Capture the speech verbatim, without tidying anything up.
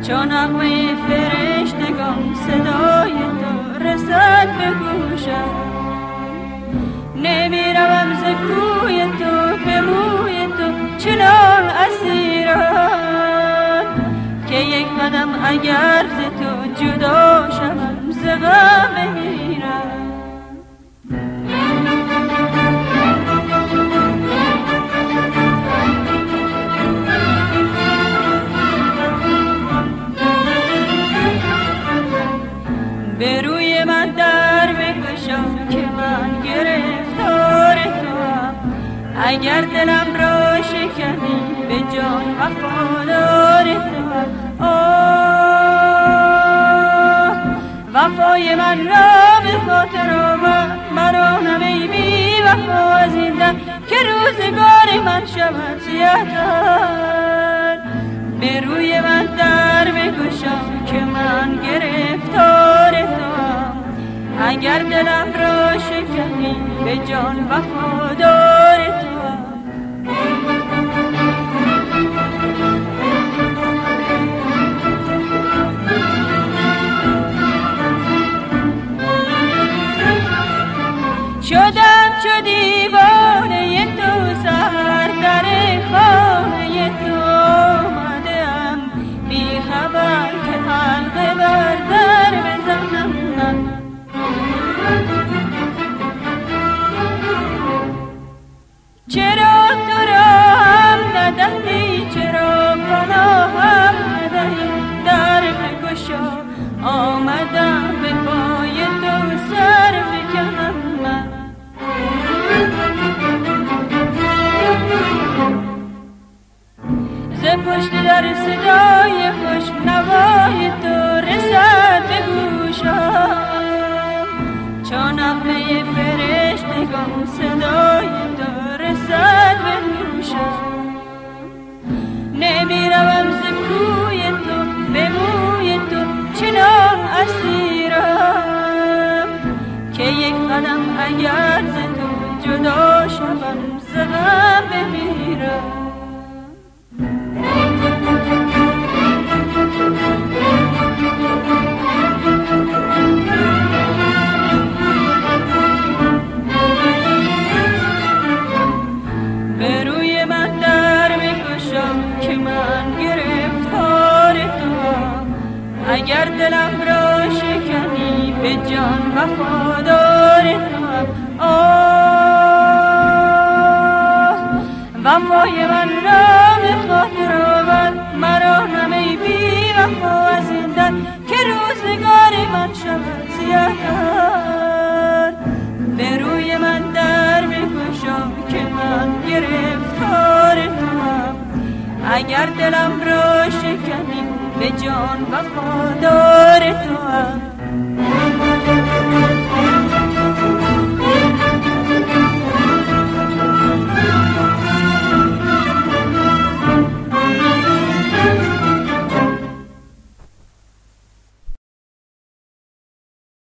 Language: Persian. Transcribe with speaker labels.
Speaker 1: چون نغمه فرشتگان صدای تو رسد به گوشم، نمیروم ز کوی تو به روی تو چنان اسیرم که یک قدم اگر ز تو جدا شوم ز غم بمیرم. به روی من در بگشا که من گرفتار توام، اگر دلم را شکنی به جان وفادار توام. آه وفای من را به خاطر آور، مرا نمی بی وفا از این دم که روزگار من شود سیاه‌تر. به روی من در بگشا که من گرفتار توام، اگر دلم را شکنی به جان وفادار توام. شدم چو دیوانه تو سر در خانه تو آمدم، بی خبر که حلقه بر در بزنم. چرا تو را هم ندهی، چرا پناهم ندهی، در بگشا آمدم به پای تو سر فکنم من. ز پشت در صدای خوش نوای تو رسد به گوشم، چون نغمه فرشتگان صدای تو رسد به گوشم. نمیروم ز کوی تو به موی تو چنان اسیرم که یک قدم اگر ز تو جدا شوم ز غم بمیرم. به روی من در بگشا که من گرفتار توام، اگر دلم را شکنی به جان وفادار توام. آه وفای من را به خاطر آور، مرا نمی بی وفا از این در که روزگار من شود سیاه‌تر. به روی من در بگشا که من گرفتار توام، اگر دلم را شکنی به جان وفادار توام.